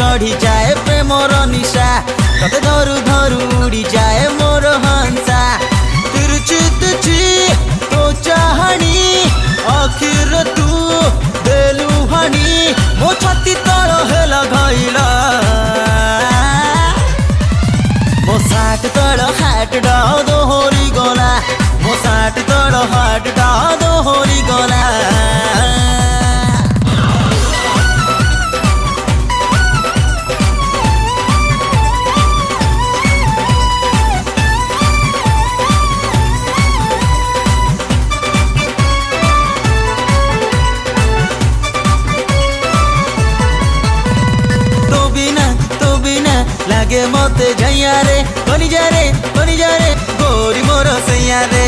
चढ़ी जाए प्रेमर निशा तते धरू धरू उड़ी जाए मोर हंसा तिरछी तिरछी तो चाहनी आखिर तू देलु हानी मो छाती तल हेला घाइला मो साट तल हाट डाउ दोहरी गला मो साट तल हाट डाउ दोहरी गला लागे मते झैया रे बनी जा रे गोरी मोर सैया रे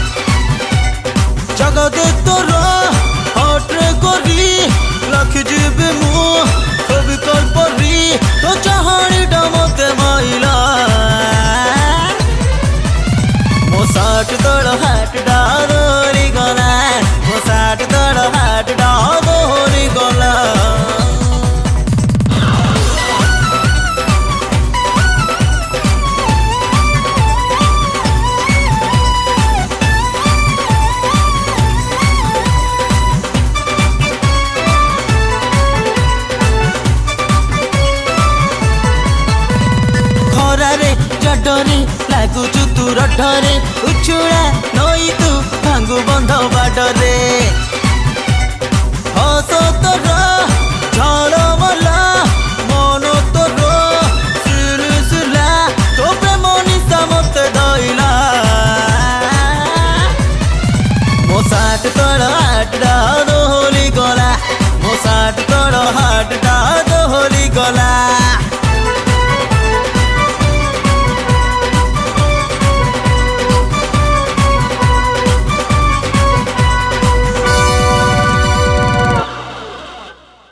जगते तोर हटरे गोरी लख जीवे मु कवि कल्परी तो चाहणी मते माइला मो साट तोड़ हाट डारी गला मो साट तोड़ हाट डारी गला डरे लागुचु तू रडरे उछुड़ा नई तू भांगु बंध बाडरे हस तोर झलमला मन तोर सिलसिला तो प्रेम निशा मते धइला मो साट तोड़ हाट दोहरी गला मो साट तोड़ हाट दोहरी गला।